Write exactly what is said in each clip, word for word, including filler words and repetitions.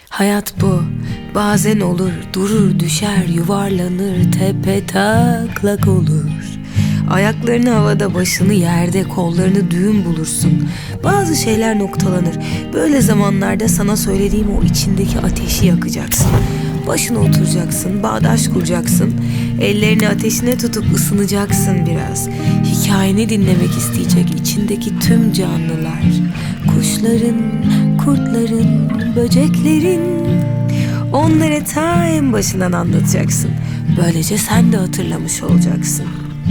Hayat bu. Bazen olur, durur, düşer, yuvarlanır, tepe taklak olur. Ayaklarını havada, başını yerde, kollarını düğüm bulursun. Bazı şeyler noktalanır. Böyle zamanlarda sana söylediğim o içindeki ateşi yakacaksın. Başına oturacaksın, bağdaş kuracaksın. Ellerini ateşine tutup ısınacaksın biraz. Hikayeni dinlemek isteyecek içindeki tüm canlılar. Kuşların, kurtların, böceklerin. Onları ta en başından anlatacaksın. Böylece sen de hatırlamış olacaksın.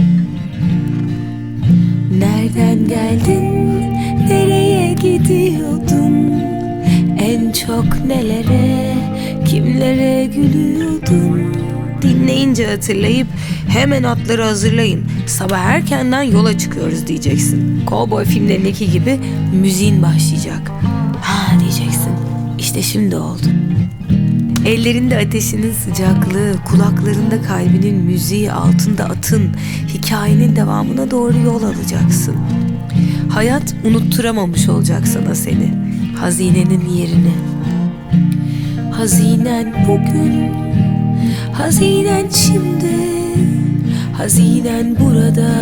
Nereden geldin, nereye gidiyordun? En çok nelere, kimlere gülüyordun? Dinleyince hatırlayıp hemen atları hazırlayın. Sabah erkenden yola çıkıyoruz diyeceksin. Kovboy filmlerindeki gibi müziğin başlayacak. Ha diyeceksin. İşte şimdi oldu. Ellerinde ateşinin sıcaklığı, kulaklarında kalbinin müziği, altında atın, hikayenin devamına doğru yol alacaksın. Hayat unutturamamış olacak sana seni, hazinenin yerini. Hazinen bugün, hazinen şimdi, hazinen burada,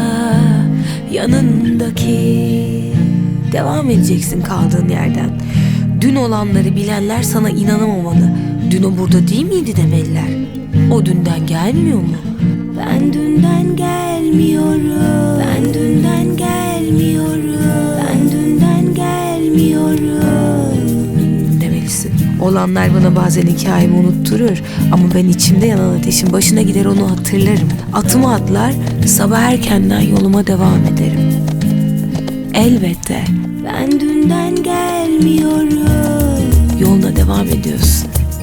yanındaki. Devam edeceksin kaldığın yerden. Dün olanları bilenler sana inanamamalı. Dün o burada değil miydi demeliler. O dünden gelmiyor mu? Ben dünden gelmiyorum. Ben dünden gelmiyorum. Ben dünden gelmiyorum demelisin. Olanlar bana bazen hikayemi unutturur. Ama ben içimde yanan ateşin başına gider onu hatırlarım. Atımı atlar, sabah erkenden yoluma devam ederim. Elbette. Ben dünden gelmiyorum. Yoluna devam ediyorsun.